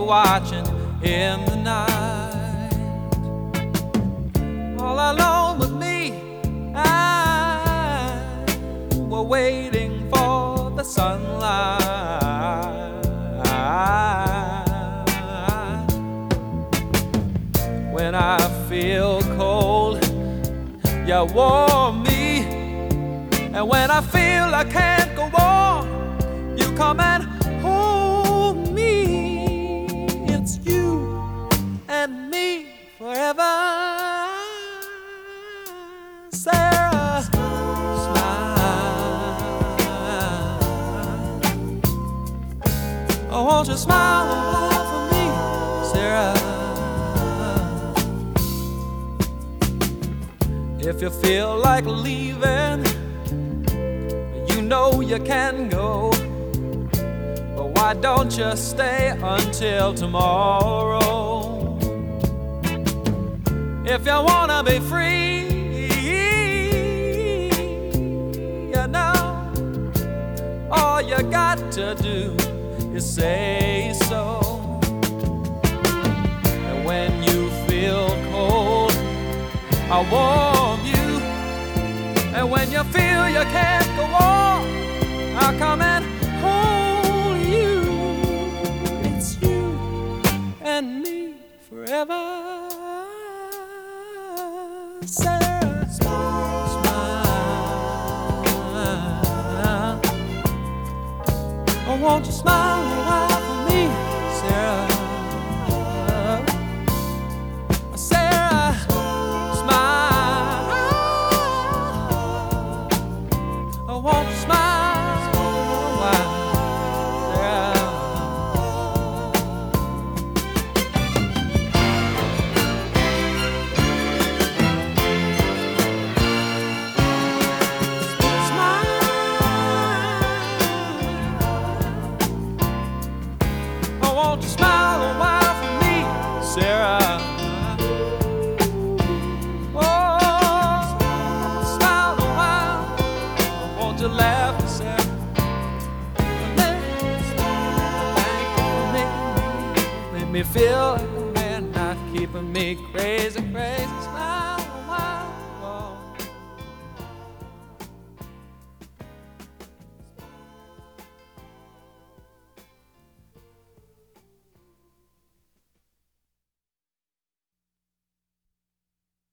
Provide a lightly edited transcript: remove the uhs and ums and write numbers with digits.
watching in the night. All alone with me, we're waiting for the sunlight. When I feel cold, you warm me, and when I feel I can't go on, you come and hold me. It's you and me forever, Sarah. Smile. Oh, won't you smile a while for me, Sarah? If you feel like leaving, you know you can go, but why don't you stay until tomorrow? If you wanna be free, you know, all you got to do is say so. And when you feel cold, I'll warm you, and when you feel you can't go on, I'll come and hold you. It's you and me forever, Sarah. Smile. Oh, won't you smile a while for me, Sarah? Won't you smile a while, Sarah? Smile. Oh, won't you smile a while for me, Sarah? To laugh and say, make me feel like a man, not keeping me crazy, crazy.